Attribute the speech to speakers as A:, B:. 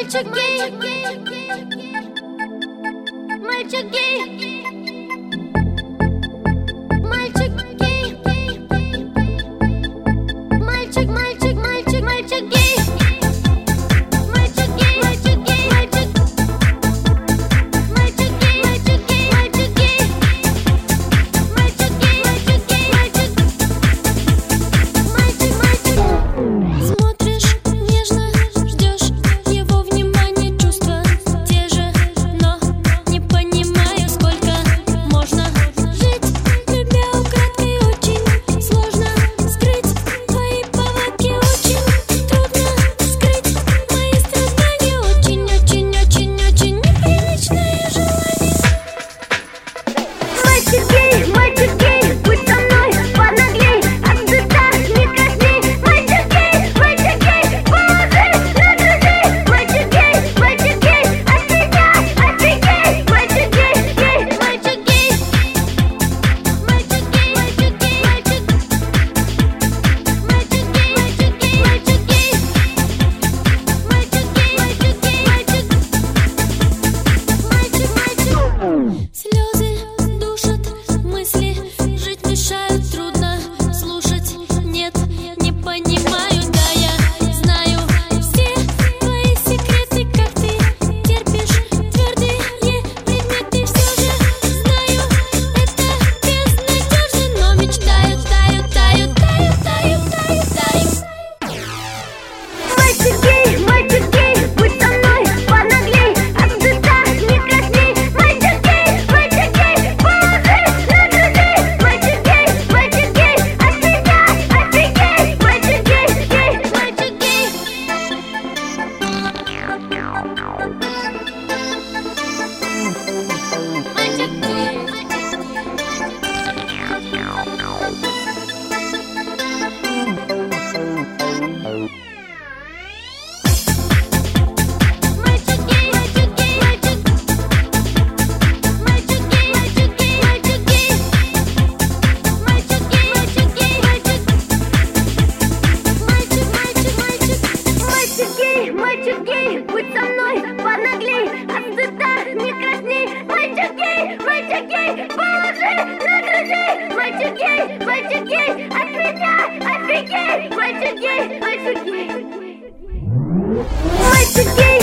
A: Мальчик гей, мальчик гей, мальчик гей, мальчик, мальчик, мальчик, мальчик гей, мальчик гей, мальчик гей, мальчик, мальчик гей, мальчик гей, мальчик гей, мальчик гей, мальчик гей, мальчик, мальчик, мальчик. Смотришь нежно, ждешь его внимания, чувства те же, но не понимаю, сколько можно жить, любя украдкой. Очень сложно скрыть твои повадки, очень трудно скрыть мои страдания, очень, очень, очень, очень неприличное желание. Мальчик гей, будь со мной понаглей, от стыда не красней. Мальчик гей, положи на груди. Мальчик гей, от себя офигей. Мальчик гей, мальчик гей, мальчик гей, мальчик гей, мальчик, мальчик гей, мальчик гей, мальчик гей, мальчик гей, мальчик гей, мальчик, мальчик. Слезы душат, мысли жить мешают, трудно слушать, нет, не понимаю, да, я знаю все твои секреты, как ты терпишь твердые предметы, все же знаю, это безнадежно, но мечтаю, таю, таю, таю, таю, таю, таю. Мальчик гей, будь со мной понаглей, от стыда не красней. Мальчик гей, положи на груди. Мальчик гей, от себя офигей. Мальчик гей, мальчик гей. Мальчик гей. Мальчик гей, мальчик гей, мальчик, мальчик гей, мальчик гей, мальчик гей, мальчик гей, мальчик гей, мальчик, мальчик, мальчик, мальчик. Мальчик гей, будь со мной понаглей, от стыда не красней. Мальчик гей, положи на груди. Мальчик гей, от себя офигей. Мальчик гей, мальчик гей. Мальчик гей.